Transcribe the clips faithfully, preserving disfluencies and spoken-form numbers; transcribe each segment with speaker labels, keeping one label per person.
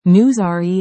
Speaker 1: News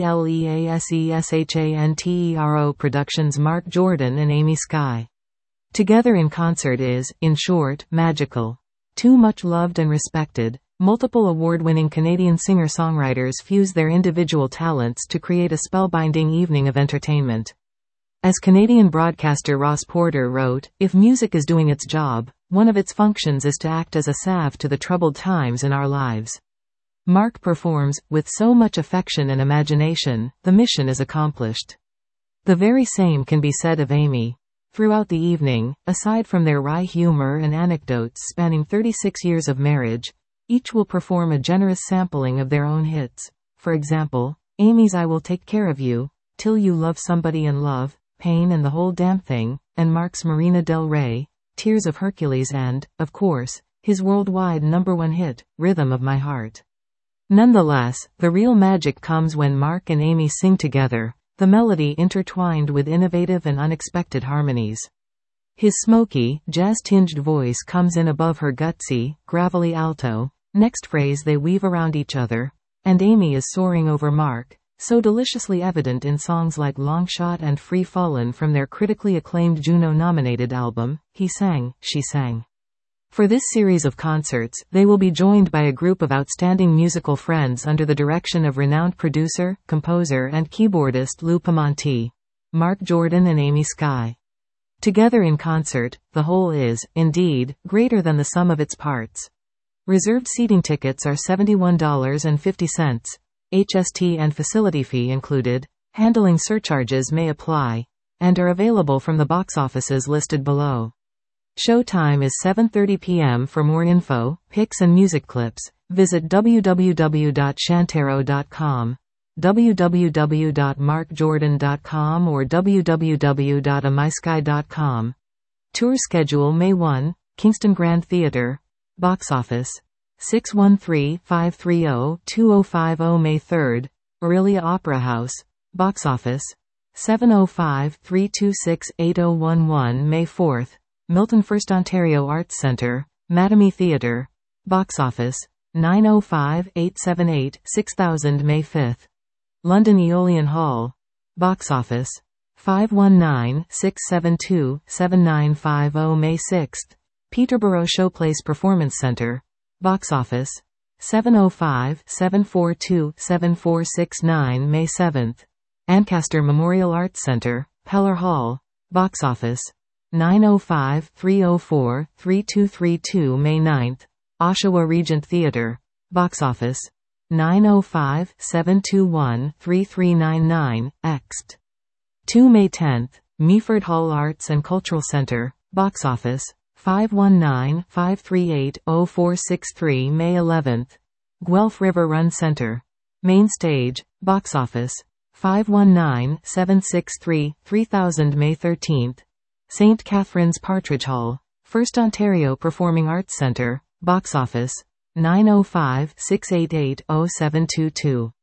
Speaker 1: Releaseshantero Productions. Mark Jordan and Amy Sky. Together in Concert is, in short, magical. Two much loved and respected, multiple award-winning Canadian singer-songwriters fuse their individual talents to create a spellbinding evening of entertainment. As Canadian broadcaster Ross Porter wrote, "If music is doing its job, one of its functions is to act as a salve to the troubled times in our lives." Mark performs, with so much affection and imagination, the mission is accomplished. The very same can be said of Amy. Throughout the evening, aside from their wry humor and anecdotes spanning thirty-six years of marriage, each will perform a generous sampling of their own hits. For example, Amy's "I Will Take Care of You," "Till You Love Somebody in Love," "Pain and the Whole Damn Thing," and Mark's "Marina del Rey," "Tears of Hercules," and, of course, his worldwide number one hit, "Rhythm of My Heart." Nonetheless, the real magic comes when Mark and Amy sing together, the melody intertwined with innovative and unexpected harmonies. His smoky, jazz-tinged voice comes in above her gutsy, gravelly alto, next phrase they weave around each other, and Amy is soaring over Mark, so deliciously evident in songs like Long Shot and Free Fallin' from their critically acclaimed Juno-nominated album, He Sang, She Sang. For this series of concerts, they will be joined by a group of outstanding musical friends under the direction of renowned producer, composer and keyboardist Lou Piemonte. Mark Jordan and Amy Sky. Together in concert, the whole is, indeed, greater than the sum of its parts. Reserved seating tickets are seventy-one dollars and fifty cents, H S T and facility fee included, handling surcharges may apply, and are available from the box offices listed below. Showtime is seven thirty p m For more info, pics and music clips, visit w w w dot shantero dot com, w w w dot mark jordan dot com or w w w dot amysky dot com. Tour schedule: May first, Kingston Grand Theatre. Box office: six one three, five three zero, two zero five zero. May third, Aurelia Opera House. Box office: seven zero five, three two six, eight zero one one. May fourth, Milton First Ontario Arts Centre, Mattamy Theatre. Box office: nine zero five, eight seven eight, six thousand. May fifth, London Aeolian Hall. Box office: five one nine, six seven two, seven nine five zero. May sixth, Peterborough Showplace Performance Centre. Box office: seven zero five, seven four two, seven four six nine. May seventh, Ancaster Memorial Arts Centre, Peller Hall. Box office: nine zero five, three zero four, three two three two. May ninth, Oshawa Regent Theatre. Box office: nine zero five, seven two one, three three nine nine, Ext. two. May tenth, Meaford Hall Arts and Cultural Centre. Box office: five one nine, five three eight, zero four six three. May eleventh, Guelph River Run Centre. Main Stage. Box office: five one nine, seven six three, three thousand. May thirteenth, Saint Catherine's Partridge Hall, First Ontario Performing Arts Centre. Box office: nine zero five, six eight eight, zero seven two two.